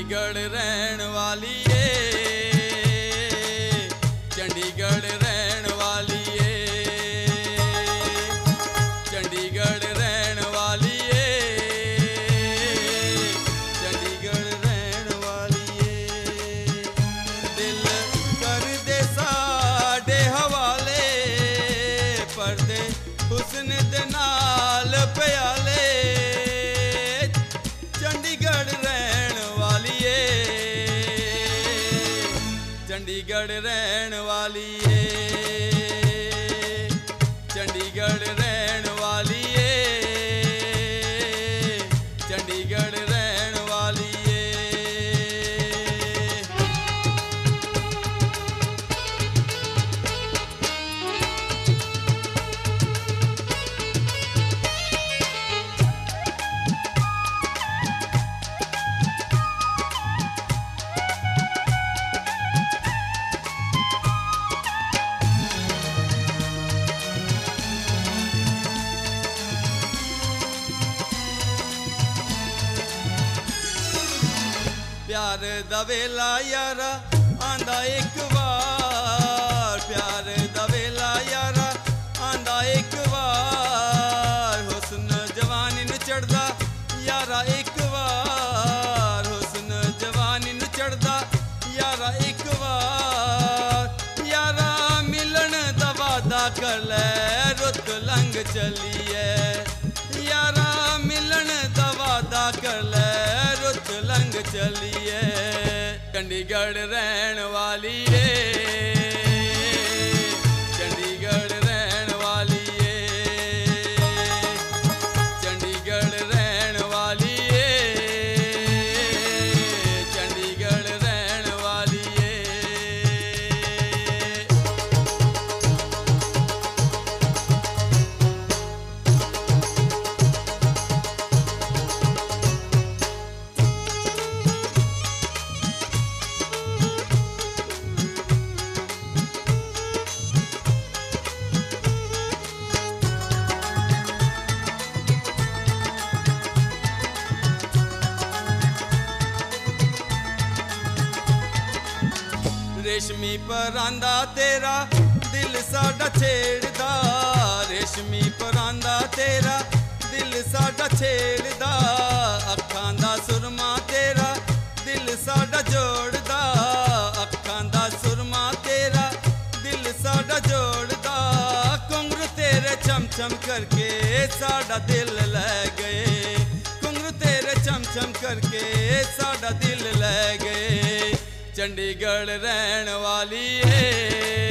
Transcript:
चंडीगढ़ रहन वाली है, चंडीगढ़ रहन वाली है, चंडीगढ़ रहन वाली है, चंडीगढ़ रहन वाली है। दिल कर दे साडे हवाले, पर्दे हुस्न दे नाल प्याले, चंडीगढ़ रहन वाली है, चंडीगढ़ रहन वाली है, चंडीगढ़ रहन वाली है, चंडीगढ़ रहन वाली है। प्यार दा वेला यारा आंदा एक बार, प्यार दा वेला यारा आंदा एक बार, हुस्न जवानी नू चढ़दा यारा एक बार, हुस्न जवानी नू चढ़दा यारा एक बार। यारा मिलन दा वादा कर ले रुत लंघ चली है, यारा मिलन दा वादा कर ले रुत लंघ चली है, चंडीगढ़ रहन वाली है, चंडीगढ़ रहन वाली है, चंडीगढ़ रहन वाली है, चंडीगढ़ रहन वाली है। रेशमी परांदा तेरा दिल साडा छेड़दा, रेशमी परांदा तेरा दिल साडा छेड़दा, अखां दा सुरमा तेरा दिल साडा जोड़दा, अखां दा सुरमा तेरा दिल साडा जोड़दा, घुंघरू तेरे चम चम करके साडा दिल ले गए, घुंघरू तेरे चम चम करके साडा दिल ले गए, चंडीगढ़ रहन वाली है।